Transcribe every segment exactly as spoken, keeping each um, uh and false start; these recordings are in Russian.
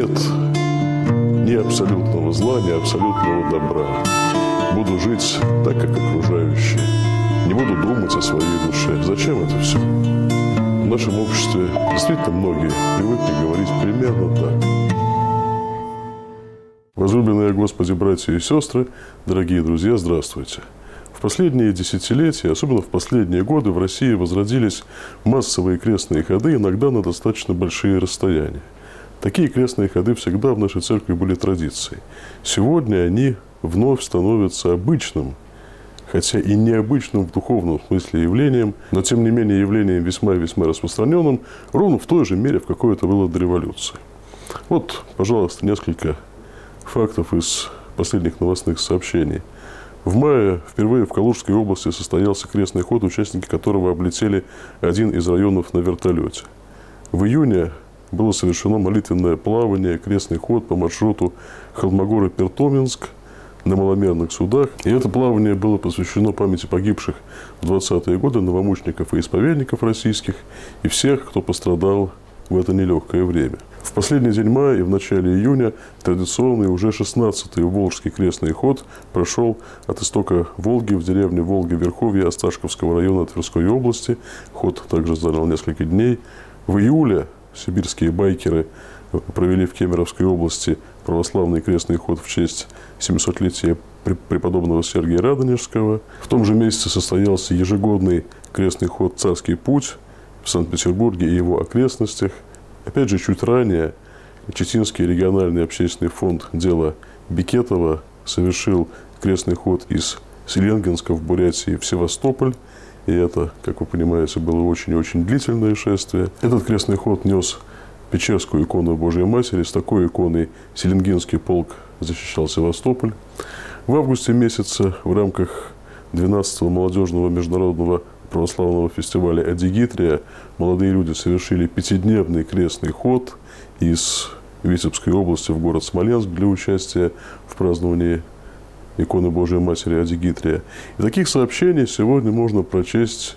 Нет ни абсолютного зла, ни абсолютного добра. Буду жить так, как окружающие. Не буду думать о своей душе. Зачем это все? В нашем обществе действительно многие привыкли говорить примерно так. Возлюбленные Господи, братья и сестры, дорогие друзья, здравствуйте. В последние десятилетия, особенно в последние годы, в России возродились массовые крестные ходы, иногда на достаточно большие расстояния. Такие крестные ходы всегда в нашей церкви были традицией. Сегодня они вновь становятся обычным, хотя и необычным в духовном смысле явлением, но тем не менее явлением весьма и весьма распространенным, ровно в той же мере, в какой это было до революции. Вот, пожалуйста, несколько фактов из последних новостных сообщений. В мае впервые в Калужской области состоялся крестный ход, участники которого облетели один из районов на вертолете. В июне было совершено молитвенное плавание, крестный ход по маршруту Холмогоры-Пертоминск на маломерных судах. И это плавание было посвящено памяти погибших в двадцатые годы новомучеников и исповедников российских и всех, кто пострадал в это нелегкое время. В последний день мая и в начале июня традиционный уже шестнадцатый Волжский крестный ход прошел от истока Волги в деревню Волги-Верховье Осташковского района Тверской области. Ход также занял несколько дней. В июле сибирские байкеры провели в Кемеровской области православный крестный ход в честь семисотлетия преподобного Сергия Радонежского. В том же месяце состоялся ежегодный крестный ход «Царский путь» в Санкт-Петербурге и его окрестностях. Опять же, чуть ранее Читинский региональный общественный фонд «Дело Бекетова» совершил крестный ход из Селенгинска в Бурятии в Севастополь. И это, как вы понимаете, было очень-очень длительное шествие. Этот крестный ход нес Печерскую икону Божией Матери. С такой иконой Селенгинский полк защищал Севастополь. В августе месяце в рамках двенадцатого молодежного международного православного фестиваля «Адигитрия» молодые люди совершили пятидневный крестный ход из Витебской области в город Смоленск для участия в праздновании иконы Божией Матери Адигитрия. И таких сообщений сегодня можно прочесть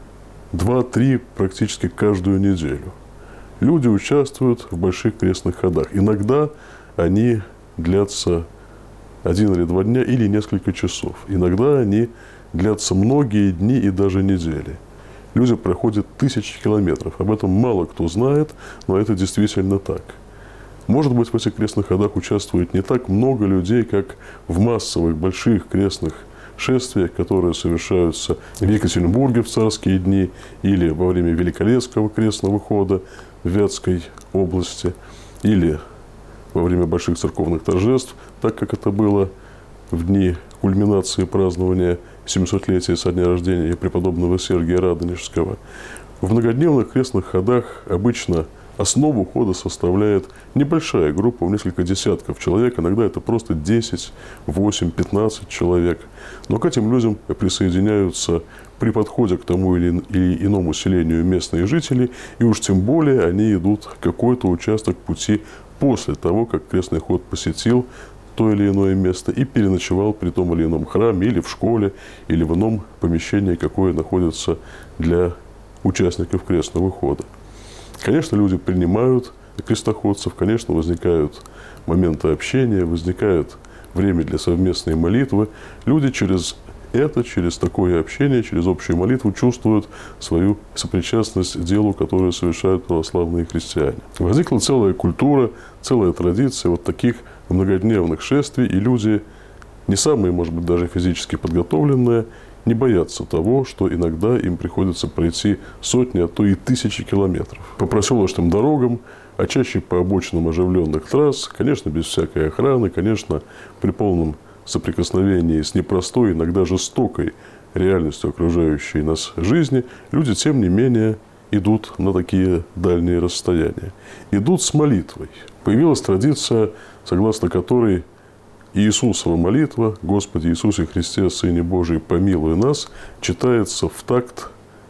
два-три практически каждую неделю. Люди участвуют в больших крестных ходах. Иногда они длятся один или два дня или несколько часов. Иногда они длятся многие дни и даже недели. Люди проходят тысячи километров. Об этом мало кто знает, но это действительно так. Может быть, в этих крестных ходах участвует не так много людей, как в массовых больших крестных шествиях, которые совершаются в Екатеринбурге в царские дни или во время Великолепского крестного хода в Вятской области, или во время больших церковных торжеств, так как это было в дни кульминации празднования семисотлетия со дня рождения преподобного Сергия Радонежского. В многодневных крестных ходах обычно основу хода составляет небольшая группа в несколько десятков человек, иногда это просто десять, восемь, пятнадцать человек. Но к этим людям присоединяются при подходе к тому или иному селению местные жители, и уж тем более они идут какой-то участок пути после того, как крестный ход посетил то или иное место и переночевал при том или ином храме, или в школе, или в ином помещении, какое находится для участников крестного хода. Конечно, люди принимают крестоходцев, конечно, возникают моменты общения, возникает время для совместной молитвы. Люди через это, через такое общение, через общую молитву чувствуют свою сопричастность к делу, которое совершают православные христиане. Возникла целая культура, целая традиция вот таких многодневных шествий, и люди, не самые, может быть, даже физически подготовленные, не боятся того, что иногда им приходится пройти сотни, а то и тысячи километров. По проселочным дорогам, а чаще по обочинам оживленных трасс, конечно, без всякой охраны, конечно, при полном соприкосновении с непростой, иногда жестокой реальностью окружающей нас жизни, люди, тем не менее, идут на такие дальние расстояния. Идут с молитвой. Появилась традиция, согласно которой Иисусова молитва «Господи Иисусе Христе, Сыне Божий, помилуй нас» читается в такт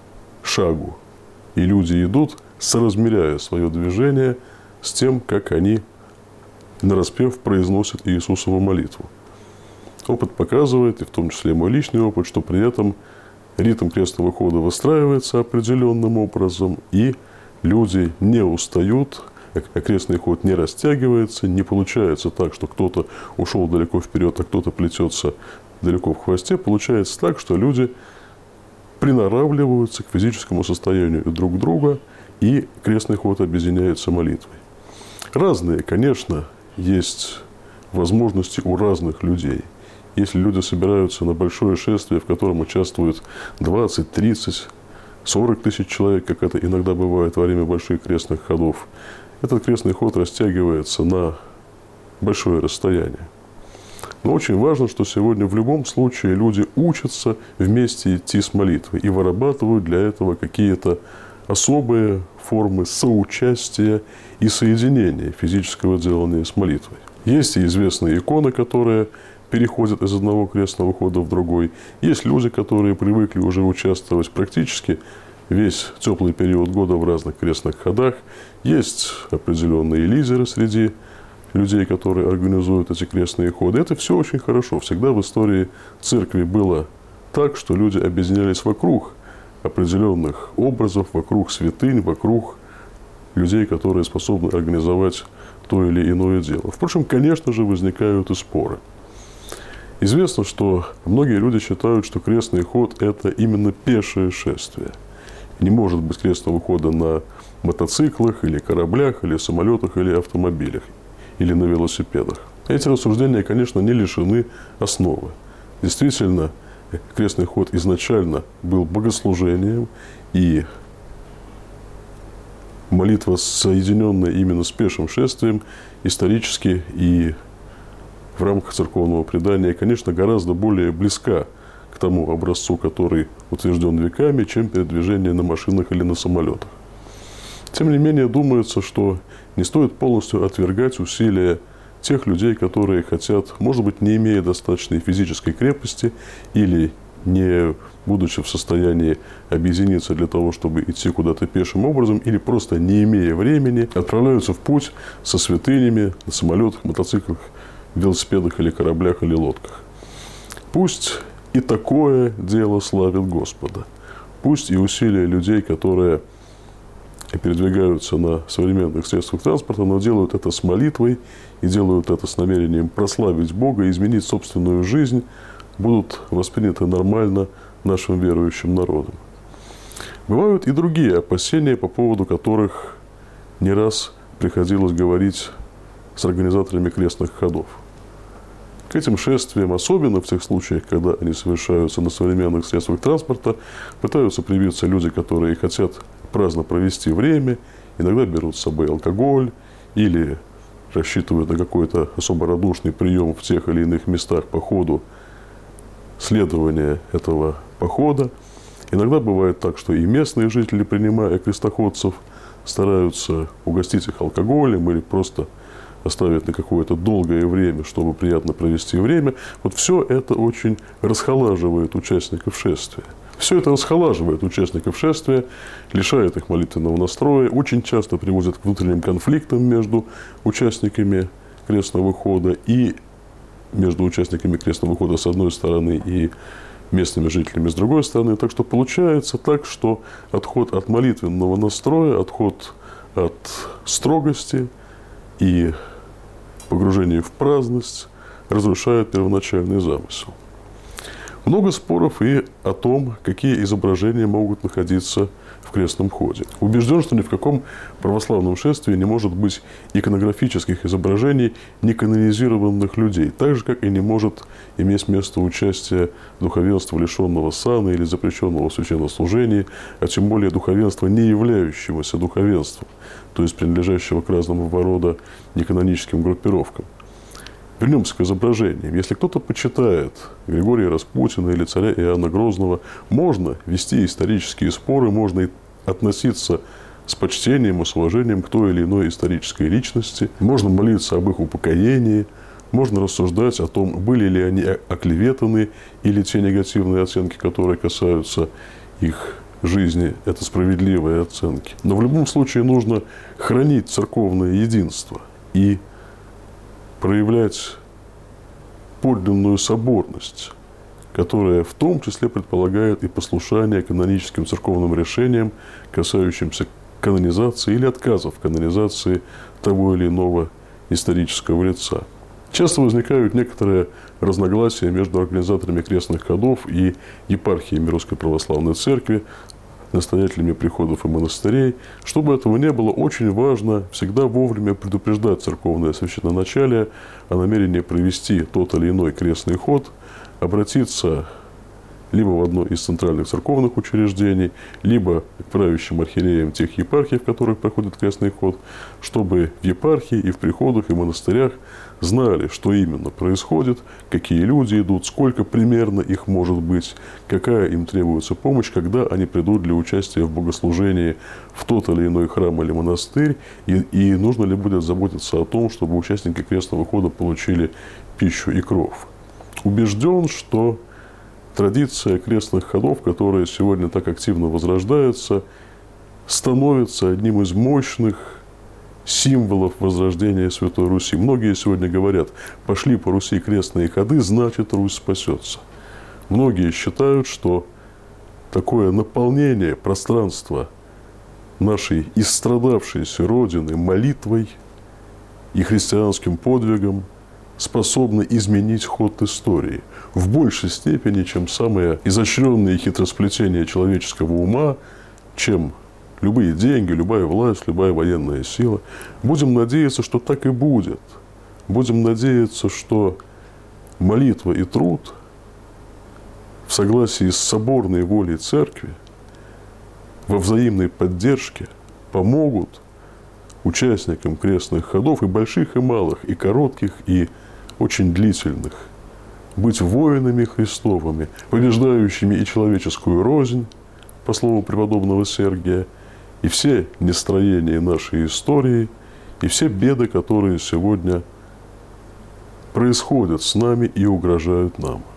шагу. И люди идут, соразмеряя свое движение с тем, как они нараспев произносят Иисусову молитву. Опыт показывает, и в том числе мой личный опыт, что при этом ритм крестного хода выстраивается определенным образом, и люди не устают, окрестный ход не растягивается, не получается так, что кто-то ушел далеко вперед, а кто-то плетется далеко в хвосте. Получается так, что люди приноравливаются к физическому состоянию друг друга, и крестный ход объединяется молитвой. Разные, конечно, есть возможности у разных людей. Если люди собираются на большое шествие, в котором участвуют двадцать, тридцать, сорок тысяч человек, как это иногда бывает во время больших крестных ходов, этот крестный ход растягивается на большое расстояние. Но очень важно, что сегодня в любом случае люди учатся вместе идти с молитвой и вырабатывают для этого какие-то особые формы соучастия и соединения физического делания с молитвой. Есть и известные иконы, которые переходят из одного крестного хода в другой. Есть люди, которые привыкли уже участвовать практически весь теплый период года в разных крестных ходах. Есть определенные лидеры среди людей, которые организуют эти крестные ходы. Это все очень хорошо. Всегда в истории церкви было так, что люди объединялись вокруг определенных образов, вокруг святынь, вокруг людей, которые способны организовать то или иное дело. Впрочем, конечно же, возникают и споры. Известно, что многие люди считают, что крестный ход – это именно пешее шествие. Не может быть крестного хода на мотоциклах, или кораблях, или самолетах, или автомобилях, или на велосипедах. Эти рассуждения, конечно, не лишены основы. Действительно, крестный ход изначально был богослужением, и молитва, соединенная именно с пешим шествием, исторически и в рамках церковного предания, конечно, гораздо более близка к тому образцу, который утвержден веками, чем передвижение на машинах или на самолетах. Тем не менее, думается, что не стоит полностью отвергать усилия тех людей, которые хотят, может быть, не имея достаточной физической крепости или не будучи в состоянии объединиться для того, чтобы идти куда-то пешим образом, или просто не имея времени, отправляются в путь со святынями на самолетах, мотоциклах, велосипедах или кораблях или лодках. Пусть и такое дело славит Господа. Пусть и усилия людей, которые передвигаются на современных средствах транспорта, но делают это с молитвой и делают это с намерением прославить Бога и изменить собственную жизнь, будут восприняты нормально нашим верующим народом. Бывают и другие опасения, по поводу которых не раз приходилось говорить с организаторами крестных ходов. К этим шествиям, особенно в тех случаях, когда они совершаются на современных средствах транспорта, пытаются привиться люди, которые хотят праздно провести время, иногда берут с собой алкоголь или рассчитывают на какой-то особо радушный прием в тех или иных местах по ходу следования этого похода. Иногда бывает так, что и местные жители, принимая крестоходцев, стараются угостить их алкоголем или просто оставить на какое-то долгое время, чтобы приятно провести время. Вот все это очень расхолаживает участников шествия. Все это расхолаживает участников шествия, лишает их молитвенного настроя, очень часто приводит к внутренним конфликтам между участниками крестного хода и между участниками крестного хода с одной стороны и местными жителями с другой стороны. Так что получается так, что отход от молитвенного настроя, отход от строгости и погружение в праздность разрушает первоначальный замысел. Много споров и о том, какие изображения могут находиться в крестном ходе. Убежден, что ни в каком православном шествии не может быть иконографических изображений неканонизированных людей, так же, как и не может иметь место участие духовенства, лишенного сана или запрещенного в священнослужении, а тем более духовенства, не являющегося духовенством, то есть принадлежащего к разного рода неканоническим группировкам. Вернемся к изображениям. Если кто-то почитает Григория Распутина или царя Иоанна Грозного, можно вести исторические споры, можно и относиться с почтением и с уважением к той или иной исторической личности, можно молиться об их упокоении, можно рассуждать о том, были ли они оклеветаны, или те негативные оценки, которые касаются их жизни, это справедливые оценки. Но в любом случае нужно хранить церковное единство и проявлять подлинную соборность, которая в том числе предполагает и послушание каноническим церковным решениям, касающимся канонизации или отказа в канонизации того или иного исторического лица. Часто возникают некоторые разногласия между организаторами крестных ходов и епархиями Русской Православной Церкви, настоятелями приходов и монастырей. Чтобы этого не было, очень важно всегда вовремя предупреждать церковное священноначалие о намерении провести тот или иной крестный ход, обратиться либо в одно из центральных церковных учреждений, либо к правящим архиереям тех епархий, в которых проходит крестный ход, чтобы в епархии и в приходах и монастырях знали, что именно происходит, какие люди идут, сколько примерно их может быть, какая им требуется помощь, когда они придут для участия в богослужении в тот или иной храм или монастырь, и, и нужно ли будет заботиться о том, чтобы участники крестного хода получили пищу и кров. Убежден, что традиция крестных ходов, которая сегодня так активно возрождается, становится одним из мощных символов возрождения Святой Руси. Многие сегодня говорят: пошли по Руси крестные ходы, значит, Русь спасется. Многие считают, что такое наполнение пространства нашей истрадавшейся Родины молитвой и христианским подвигом способны изменить ход истории в большей степени, чем самые изощренные хитросплетения человеческого ума, чем любые деньги, любая власть, любая военная сила. Будем надеяться, что так и будет. Будем надеяться, что молитва и труд в согласии с соборной волей Церкви, во взаимной поддержке помогут участникам крестных ходов, и больших, и малых, и коротких, и очень длительных, быть воинами Христовыми, побеждающими и человеческую рознь, по слову преподобного Сергия, и все нестроения нашей истории, и все беды, которые сегодня происходят с нами и угрожают нам.